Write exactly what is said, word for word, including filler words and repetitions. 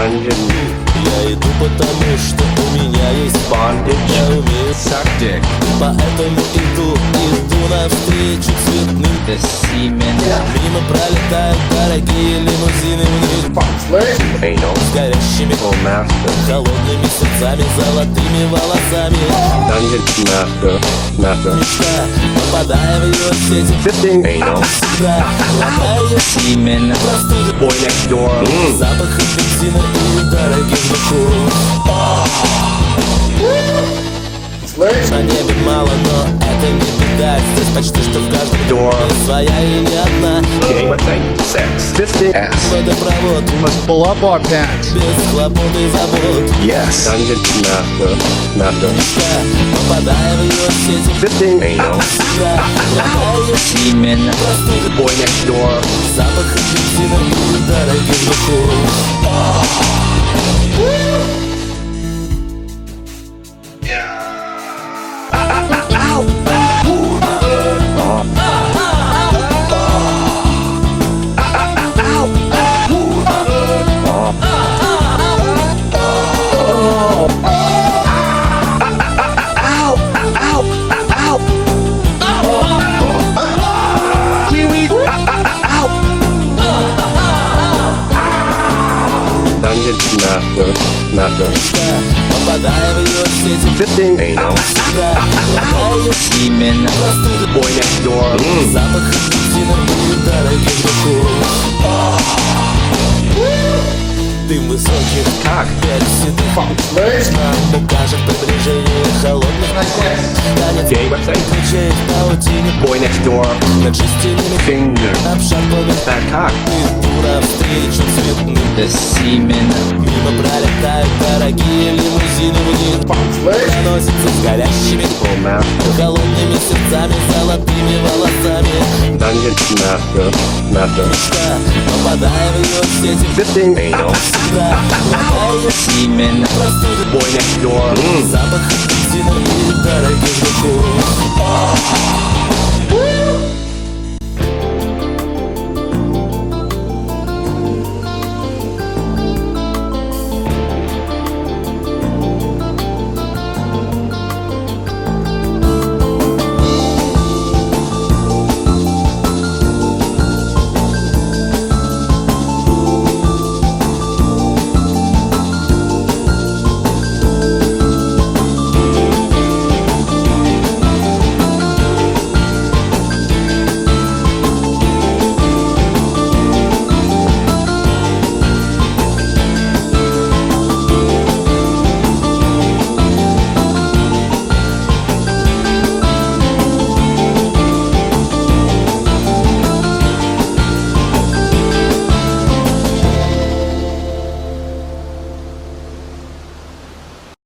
Dungeon. Я иду потому, что у меня есть Bondage. Я умею, Suck dick. поэтому иду, иду навстречу цветным The semen. Мимо пролетают дорогие лимузины в них Anal. с горящими Oh, master. холодными сердцами, золотыми волосами. Dungeon master. Master. Мечта, попадая в ее сети, Fisting. Anal. всегда ломаю Semen. простуды, Boy next door. Mm. запах бензина и дорогих духов. На небе мало, но это не беда. Здесь почти что в каждом Door. доме своя и не одна. Gay thing. Sex. Fisting. Ass. Водопровод Must pull up our pants. без хлопот и забот. Yes. Dungeon master. Master. Мечта, попадая в ее сети, Fisting. Anal. всегда ломаю Semen. простуды, Boy next door. запах бензина и дорогих духов. Dungeon master. Master. Мечта, попадая в ее сети, Fisting. Anal. всегда ломаю Semen. простуды, Boy next door. Mm. запах бензина и дорогих духов. Дым высоких, Как? пять седых нам укажет приближение холодных танец Gay website. ключей в паутине Boy next door. над жестяными Finger. обшарпанных. Fat cock. Иду навстречу цветным, The semen. мимо пролетают дорогие лимузины, в них проносятся с горящими Oh, master. холодными сердцами, золотыми волосами. Dungeon master. Master. Мечта, попадая в ее сети, Fisting. Anal. всегда ломаю Semen. простуды, Boy next door. Mm. запах бензина и дорогих духов.